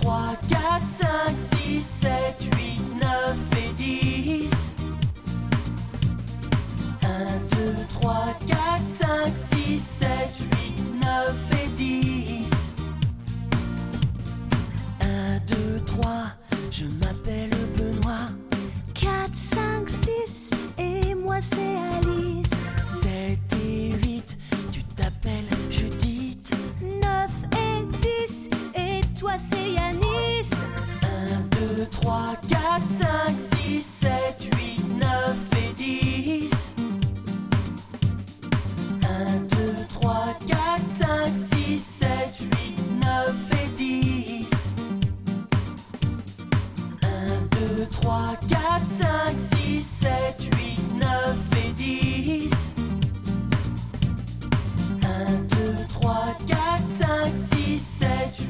3, 4, 5, 6, 7, 8, 9 et 10. 1, 2, 3, 4, 5, 6, 7, 8, 9 et 10. 1, 2, 3, je m'appelle Benoît. 4, 5, 6, et moi c'est Alice. 7 et 8, tu t'appelles Judith. 9 et 10, et toi c'est Yanis. 1, 2, 3, 4, 5, 6, 7, 8, 9 et 10. 1, 2, 3, 4, 5, 6, 7, 8, 9 et 10. 1, 2, 3, 4, 5, 6, 7, 8, 9 et 10. 1, 2, 3, 4, 5, 6, 7, 8.